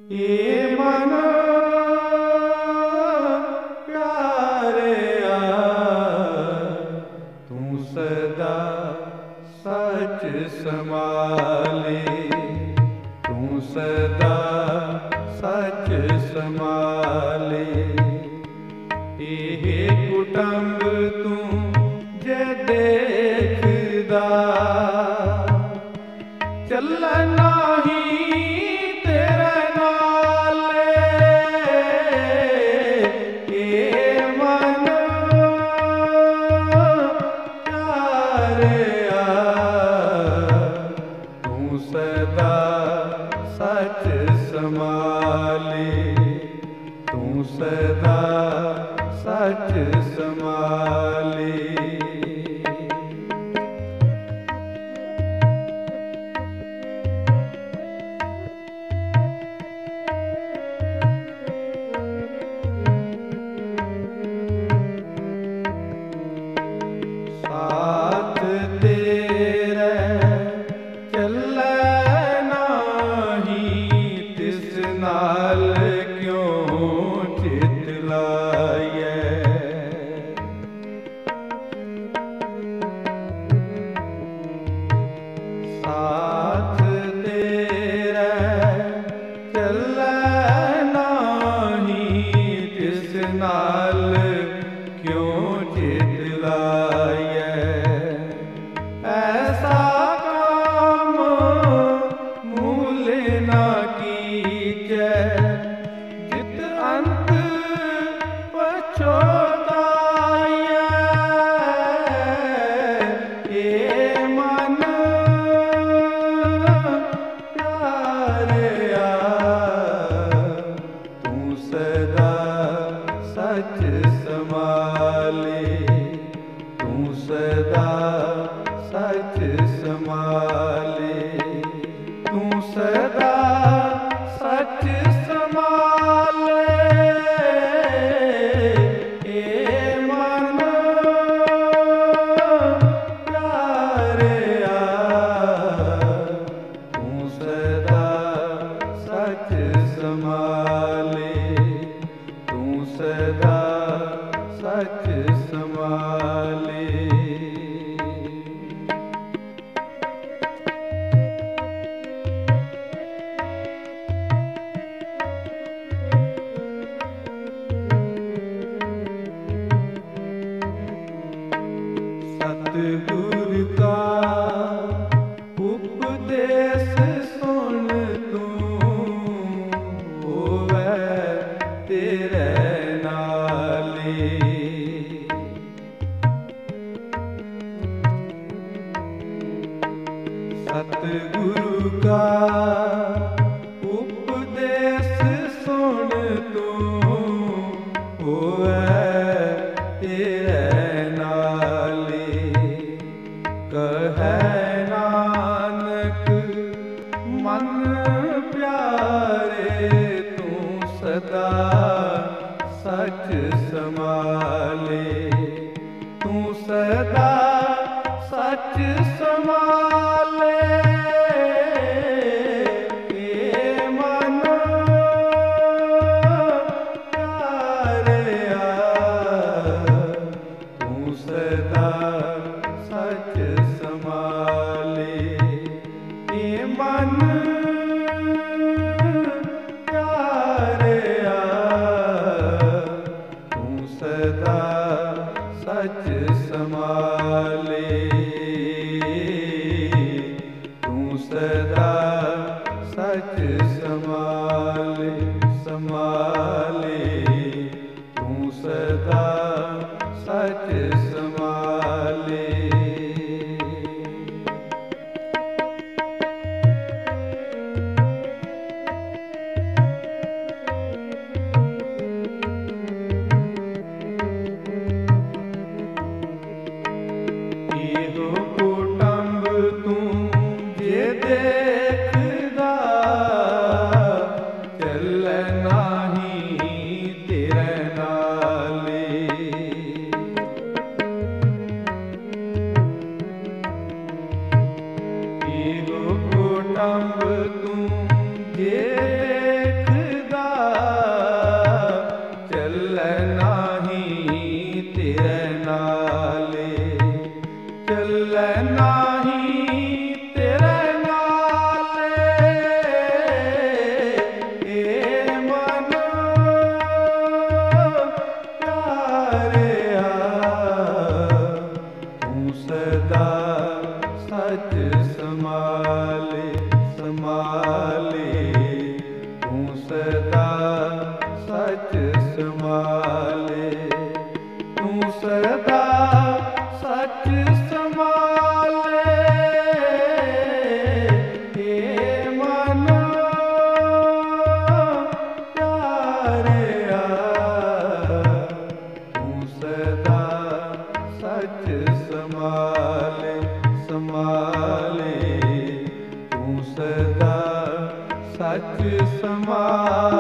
ਇਹ ਮਨ ਪਿਆਰਿਆ, ਤੂੰ ਸਦਾ ਸੱਚ ਸੰਭਾਲੇ, ਤੂੰ ਸਦਾ ਸੱਚ ਸੰਭਾਲੇ। ਇਹ ਕੁਟੰਬ ਤੂੰ ਜੇ ਦੇਖਦਾ, ਚੱਲਣ ਨਹੀਂ ਤੇਰੇ ਨਾਲ। ਇਹ ਮਨ ਪਿਆਰਿਆ, ਤੂੰ ਸਦਾ ਸੱਚ ਸੰਭਾਲੇ, ਤੂੰ ਸਦਾ ਸੱਚ ਸੰਭਾਲੇ। ਸਾਥ ਤੇਰੇ ਚੱਲੇ ਨਾਹੀਂ, ਤਿਸ ਨਾਲ ਕਿਉਂ ਚਿਤ ਲਾਇਐ। ਸਾਥ ਤੇਰੇ ਚੱਲੇ ਨਾਹੀਂ, ਤਿਸ ਨਾਲ ਕਿਉਂ ਚਿਤ ਲਾਇਐ। ਐਸਾ ਕਾਮ ਮੂਲ ਨਾ ਕੀਜੈ, ਜਿਤ ਅੰਤ ਪਛੋਤਾਇਐ। ਇਹ ਮਨ ਪਿਆਰਿਆ, ਤੂੰ ਸਦਾ ਸੱਚ ਸੰਭਾਲੇ, ਤੂੰ ਸਦਾ ਸੱਚ ਸੰਭਾਲੇ, ਤੂੰ ਸਦਾ ਸੱਚ ਸੰਭਾਲੇ। ਇਹ ਮਨ ਪਿਆਰਿਆ, ਤੂੰ ਸਦਾ ਸੱਚ ਸੰਭਾਲੇ, ਤੂੰ ਸਦਾ ਸੱਚ ਸੰਭਾਲੇ। ਸਤਿਗੁਰ ਕਾ ਉਪਦੇਸ ਸੁਣ ਤੂੰ, ਹੋਵੈ ਤੇਰੇ ਨਾਲੇ। ਸਤਿਗੁਰੂ ਕਾ ਉਪਦੇਸ ਸੁਣ ਤੂੰ, ਹੋਵੈ ਤੇਰੇ ਨਾਲੇ। ਕਹੈ ਨਾਨਕ ਮਨ ਪਿਆਰੇ, ਤੂੰ ਸਦਾ ਸੱਚ ਸੰਭਾਲੇ, ਤੂੰ ਸਦਾ ਸੱਚ ਸੰਭਾਲੇ। ਇਹ ਮਨ ਪਿਆਰਿਆ, ਤੂੰ ਸਦਾ ਸੱਚ ਸੰਭਾਲੇ। ਇਹ ਮਨ ਪਿਆਰਿਆ, ਤੂੰ ਸਦਾ ਸੱਚ ਸੰਭਾਲੇ, ਤੂੰ ਸਦਾ ਸੱਚ ਸੰਭਾਲੇ, ਸੰਭਾਲੇ, ਤੂੰ ਸਦਾ ਸੱਚ ਸੰਭਾਲੇ। ਇਹੋ ਕੁਟੰਬ ਤੂੰ ਜੇ ਦੇਖਦਾ, ਚੱਲੈ ਨਾਹੀਂ ਤੇਰੇ ਨਾਲੇ। ਇਹੋ ਕੁਟੰਬ ਤੂੰ ਜੇ ਸੰਭਾਲੇ, ਤੂੰ ਸਦਾ ਸੱਚ ਸੰਭਾਲੇ, ਤੂੰ ਸਦਾ ਸੱਚ ਸੰਭਾਲੇ। ਏ ਮਨ ਪਿਆਰਿਆ, ਤੂੰ ਸਦਾ ਸੱਚ ਸੰਭਾਲੇ, ਸੰਭਾਲੇ, ਤੂੰ ਸਦਾ ਸੱਚ ਸੰਭਾਲੇ।